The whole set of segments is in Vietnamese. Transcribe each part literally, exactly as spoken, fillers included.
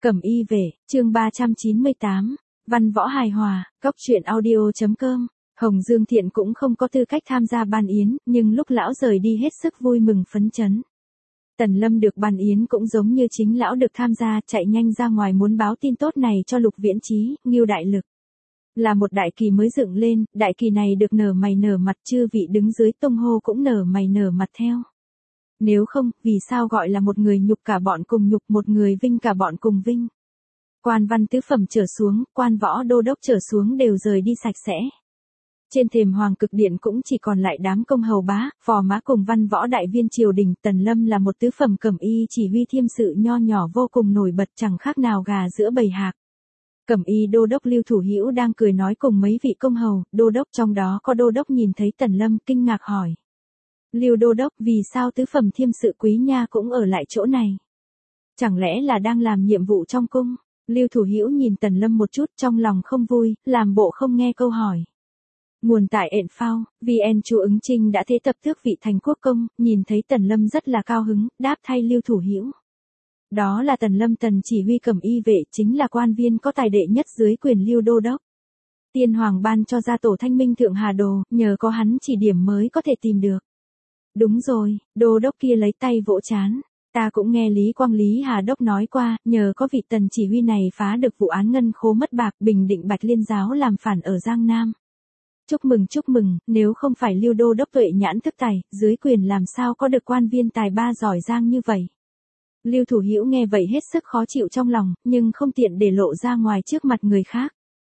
Cẩm y về, chương ba trăm chín mươi tám, văn võ hài hòa, góc truyện audio.com. Hồng Dương Thiện cũng không có tư cách tham gia ban yến, nhưng lúc lão rời đi hết sức vui mừng phấn chấn. Tần Lâm được ban yến cũng giống như chính lão được tham gia, chạy nhanh ra ngoài muốn báo tin tốt này cho Lục Viễn Chí, Ngưu Đại Lực. Là một đại kỳ mới dựng lên, đại kỳ này được nở mày nở mặt, chư vị đứng dưới tung hô cũng nở mày nở mặt theo. Nếu không, vì sao gọi là một người nhục cả bọn cùng nhục, một người vinh cả bọn cùng vinh. Quan văn tứ phẩm trở xuống, quan võ đô đốc trở xuống đều rời đi sạch sẽ. Trên thềm hoàng cực điện cũng chỉ còn lại đám công hầu bá, phò mã cùng văn võ đại viên triều đình. Tần Lâm là một tứ phẩm cẩm y chỉ huy thiêm sự nho nhỏ vô cùng nổi bật, chẳng khác nào gà giữa bầy hạc. Cẩm y đô đốc Lưu Thủ Hữu đang cười nói cùng mấy vị công hầu, đô đốc trong đó có đô đốc nhìn thấy Tần Lâm kinh ngạc hỏi. Lưu đô đốc, vì sao tứ phẩm thiêm sự Quý Nha cũng ở lại chỗ này? Chẳng lẽ là đang làm nhiệm vụ trong cung? Lưu Thủ Hữu nhìn Tần Lâm một chút, trong lòng không vui, làm bộ không nghe câu hỏi. Nguồn tại ện phao, vê en Chu Ứng Trinh đã thế tập tước vị thành quốc công, nhìn thấy Tần Lâm rất là cao hứng, đáp thay Lưu Thủ Hữu. Đó là Tần Lâm, Tần chỉ huy cẩm y vệ, chính là quan viên có tài đệ nhất dưới quyền Lưu đô đốc. Tiên hoàng ban cho gia tổ Thanh Minh Thượng Hà Đồ, nhờ có hắn chỉ điểm mới có thể tìm được. Đúng rồi, đô đốc kia lấy tay vỗ chán. Ta cũng nghe Lý Quang Lý Hà Đốc nói qua, nhờ có vị Tần chỉ huy này phá được vụ án ngân khố mất bạc, bình định Bạch Liên giáo làm phản ở Giang Nam. Chúc mừng chúc mừng, nếu không phải Lưu đô đốc tuệ nhãn thức tài, dưới quyền làm sao có được quan viên tài ba giỏi giang như vậy. Lưu Thủ Hữu nghe vậy hết sức khó chịu trong lòng, nhưng không tiện để lộ ra ngoài trước mặt người khác.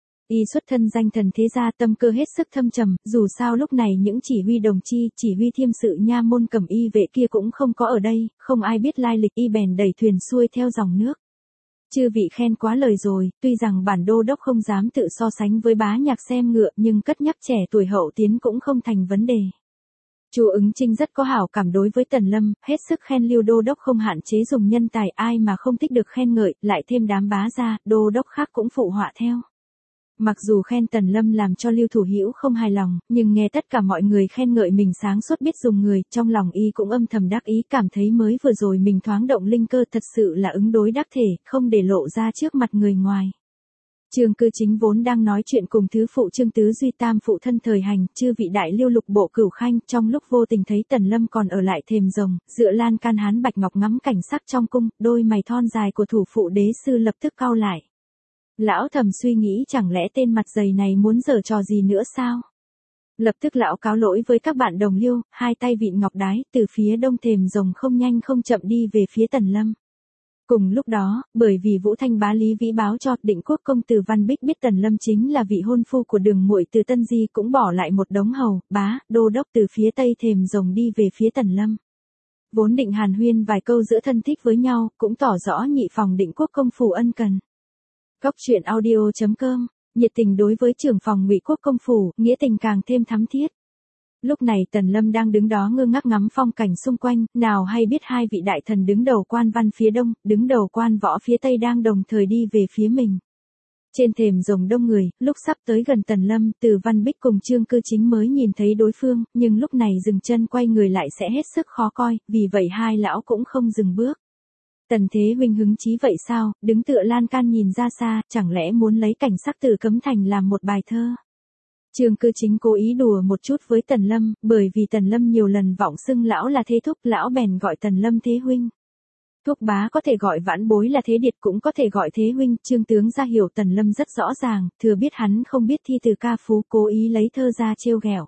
Y xuất thân danh thần thế gia, tâm cơ hết sức thâm trầm, dù sao lúc này những chỉ huy đồng chi, chỉ huy thiêm sự nha môn cẩm y vệ kia cũng không có ở đây, không ai biết lai lịch, y bèn đẩy thuyền xuôi theo dòng nước. Chư vị khen quá lời rồi, tuy rằng bản đô đốc không dám tự so sánh với bá nhạc xem ngựa, nhưng cất nhắc trẻ tuổi hậu tiến cũng không thành vấn đề. Chu Ứng Trinh rất có hảo cảm đối với Tần Lâm, hết sức khen Lưu đô đốc không hạn chế dùng nhân tài, ai mà không thích được khen ngợi, lại thêm đám bá gia, đô đốc khác cũng phụ họa theo. Mặc dù khen Tần Lâm làm cho Lưu Thủ Hữu không hài lòng, nhưng nghe tất cả mọi người khen ngợi mình sáng suốt biết dùng người, trong lòng y cũng âm thầm đắc ý, cảm thấy mới vừa rồi mình thoáng động linh cơ thật sự là ứng đối đắc thể, không để lộ ra trước mặt người ngoài. Trương Cư Chính vốn đang nói chuyện cùng thứ phụ Trương Tứ Duy tam phụ thân thời hành, chư vị đại Lưu Lục bộ Cửu Khanh, trong lúc vô tình thấy Tần Lâm còn ở lại thềm rồng, dựa lan can hán bạch ngọc ngắm cảnh sắc trong cung, đôi mày thon dài của thủ phụ đế sư lập tức cau lại. Lão thầm suy nghĩ chẳng lẽ tên mặt dày này muốn giở trò gì nữa sao? Lập tức lão cáo lỗi với các bạn đồng liêu, hai tay vịn ngọc đái, từ phía đông thềm rồng không nhanh không chậm đi về phía Tần Lâm. Cùng lúc đó, bởi vì Vũ Thanh bá Lý Vĩ báo cho, Định Quốc công tử Văn Bích biết Tần Lâm chính là vị hôn phu của Đường muội từ Tân Di, cũng bỏ lại một đống hầu, bá, đô đốc từ phía tây thềm rồng đi về phía Tần Lâm. Vốn định hàn huyên vài câu giữa thân thích với nhau, cũng tỏ rõ nhị phòng Định Quốc công phủ ân cần. Góc truyện audio.com, nhiệt tình đối với trưởng phòng Ngụy Quốc công phủ, nghĩa tình càng thêm thắm thiết. Lúc này Tần Lâm đang đứng đó ngơ ngác ngắm phong cảnh xung quanh, nào hay biết hai vị đại thần đứng đầu quan văn phía đông, đứng đầu quan võ phía tây đang đồng thời đi về phía mình. Trên thềm rồng đông người, lúc sắp tới gần Tần Lâm, Từ Văn Bích cùng Trương Cư Chính mới nhìn thấy đối phương, nhưng lúc này dừng chân quay người lại sẽ hết sức khó coi, vì vậy hai lão cũng không dừng bước. Tần Thế huynh hứng chí vậy sao, đứng tựa lan can nhìn ra xa, chẳng lẽ muốn lấy cảnh sắc Tử Cấm Thành làm một bài thơ. Trương Cư Chính cố ý đùa một chút với Tần Lâm, bởi vì Tần Lâm nhiều lần vọng xưng lão là thế thúc, lão bèn gọi Tần Lâm thế huynh. Thúc bá có thể gọi vãn bối là thế điệt, cũng có thể gọi thế huynh, Trương tướng ra hiểu Tần Lâm rất rõ ràng, thừa biết hắn không biết thi từ ca phú, cố ý lấy thơ ra trêu ghẹo.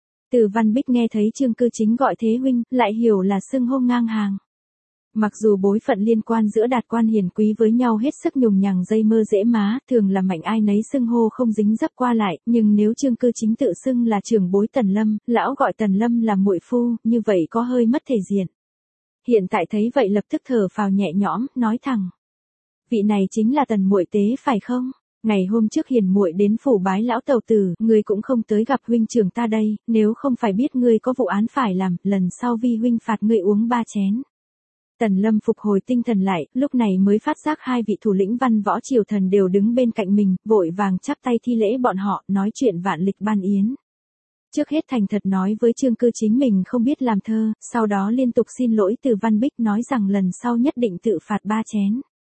Từ Văn Bích nghe thấy Trương Cư Chính gọi thế huynh, lại hiểu là xưng hô ngang hàng. Mặc dù bối phận liên quan giữa đạt quan hiền quý với nhau hết sức nhùng nhằng dây mơ dễ má, thường là mạnh ai nấy xưng hô không dính dấp qua lại, nhưng nếu Trương Cư Chính tự xưng là trưởng bối Tần Lâm, lão gọi Tần Lâm là muội phu, như vậy có hơi mất thể diện. Hiện tại thấy vậy lập tức thở phào nhẹ nhõm, nói thẳng: vị này chính là Tần muội tế phải không? Ngày hôm trước hiền muội đến phủ bái lão tàu tử, ngươi cũng không tới gặp huynh trưởng ta đây, nếu không phải biết ngươi có vụ án phải làm, lần sau vi huynh phạt ngươi uống ba chén. Tần Lâm phục hồi tinh thần lại, lúc này mới phát giác hai vị thủ lĩnh văn võ triều thần đều đứng bên cạnh mình, vội vàng chắp tay thi lễ bọn họ, nói chuyện vạn lịch ban yến. Trước hết thành thật nói với Trương Cư Chính mình không biết làm thơ, sau đó liên tục xin lỗi Từ Văn Bích, nói rằng lần sau nhất định tự phạt ba chén.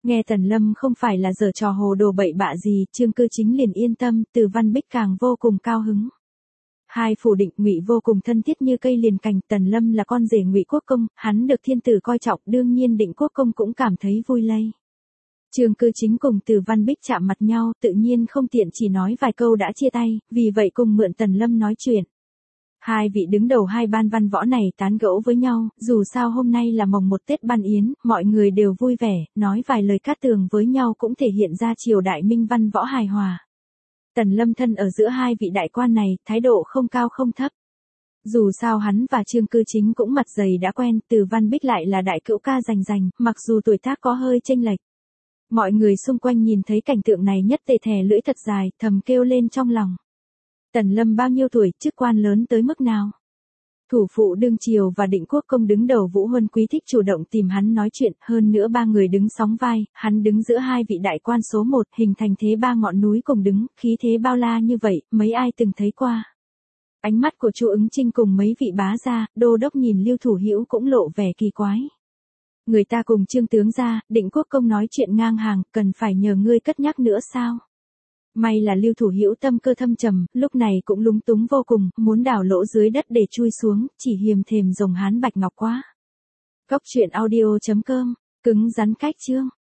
Nghe Tần Lâm không phải là giở trò hồ đồ bậy bạ gì, Trương Cư Chính liền yên tâm, Từ Văn Bích càng vô cùng cao hứng. Hai phủ Định Ngụy vô cùng thân thiết như cây liền cành, Tần Lâm là con rể Ngụy Quốc công, hắn được thiên tử coi trọng, đương nhiên Định Quốc công cũng cảm thấy vui lây. Trương Cư Chính cùng Từ Văn Bích chạm mặt nhau, tự nhiên không tiện chỉ nói vài câu đã chia tay, vì vậy cùng mượn Tần Lâm nói chuyện. Hai vị đứng đầu hai ban văn võ này tán gẫu với nhau, dù sao hôm nay là mồng một Tết ban yến, mọi người đều vui vẻ, nói vài lời cát tường với nhau cũng thể hiện ra triều đại minh văn võ hài hòa. Tần Lâm thân ở giữa hai vị đại quan này, thái độ không cao không thấp. Dù sao hắn và Trương Cư Chính cũng mặt dày đã quen, Từ Văn Bích lại là đại cữu ca rành rành, mặc dù tuổi tác có hơi chênh lệch. Mọi người xung quanh nhìn thấy cảnh tượng này nhất tề thè lưỡi thật dài, thầm kêu lên trong lòng. Tần Lâm bao nhiêu tuổi, chức quan lớn tới mức nào? Thủ phụ đương triều và Định Quốc công đứng đầu Vũ Huân Quý thích chủ động tìm hắn nói chuyện, hơn nữa ba người đứng sóng vai, hắn đứng giữa hai vị đại quan số một, hình thành thế ba ngọn núi cùng đứng, khí thế bao la như vậy, mấy ai từng thấy qua. Ánh mắt của Chu Ứng Trinh cùng mấy vị bá gia, đô đốc nhìn Lưu Thủ Hữu cũng lộ vẻ kỳ quái. Người ta cùng Trương tướng gia, Định Quốc công nói chuyện ngang hàng, cần phải nhờ ngươi cất nhắc nữa sao? May là Lưu Thủ Hữu tâm cơ thâm trầm, lúc này cũng lúng túng vô cùng, muốn đào lỗ dưới đất để chui xuống, chỉ hiềm thềm rồng hán bạch ngọc quá. Cốc truyện audio chấm com, cứng rắn cách chương.